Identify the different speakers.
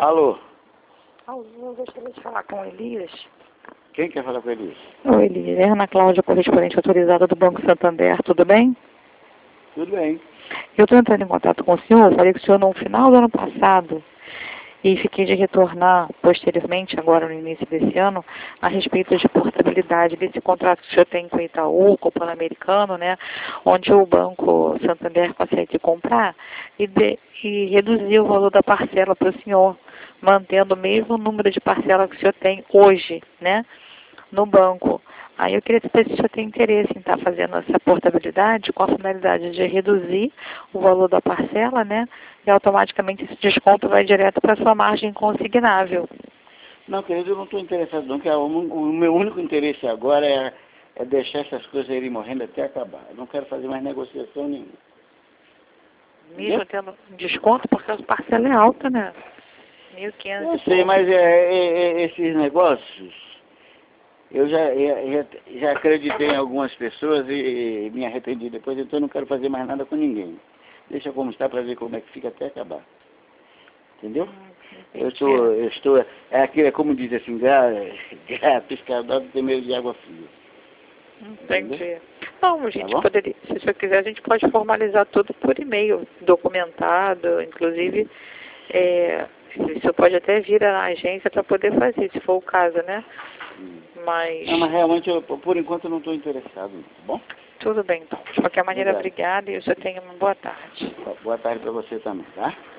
Speaker 1: Alô?
Speaker 2: Alô, gostaria de falar com o Elias.
Speaker 1: Quem quer falar com ele?
Speaker 2: Oi, Elias. É Ana Cláudia, correspondente autorizada do Banco Santander. Tudo bem?
Speaker 1: Tudo bem.
Speaker 2: Eu estou entrando em contato com o senhor. Falei com o senhor no final do ano passado e fiquei de retornar posteriormente, agora no início desse ano, a respeito de portabilidade desse contrato que o senhor tem com o Itaú, com o Pan-Americano, né? Onde o Banco Santander consegue comprar e reduzir o valor da parcela para o senhor, mantendo o mesmo número de parcela que o senhor tem hoje, né? No banco. Aí eu queria saber se o senhor tem interesse em estar fazendo essa portabilidade com a finalidade de reduzir o valor da parcela, né? E automaticamente esse desconto vai direto para a sua margem consignável.
Speaker 1: Não, querido, eu não estou interessado não, que o meu único interesse agora é deixar essas coisas irem morrendo até acabar. Eu não quero fazer mais negociação nenhuma.
Speaker 2: Mesmo tendo desconto, porque a parcela é alta, né? 1.500.
Speaker 1: Eu sei, mas esses negócios, eu já acreditei em algumas pessoas e me arrependi depois, então eu não quero fazer mais nada com ninguém. Deixa como está para ver como é que fica até acabar. Entendeu? Eu estou, é como diz assim, gato escaldado tem medo de água fria.
Speaker 2: Entendi. Não, a gente
Speaker 1: Tá bom?
Speaker 2: poderia, se o senhor quiser, a gente pode formalizar tudo por e-mail, documentado, inclusive, o senhor pode até vir na agência para poder fazer, se for o caso, né? Mas
Speaker 1: Não, mas realmente, por enquanto, eu não estou interessado, tá bom?
Speaker 2: tudo bem, então. De qualquer maneira,
Speaker 1: Obrigado.
Speaker 2: obrigada e o senhor tenha uma boa tarde.
Speaker 1: Boa tarde para você também, tá?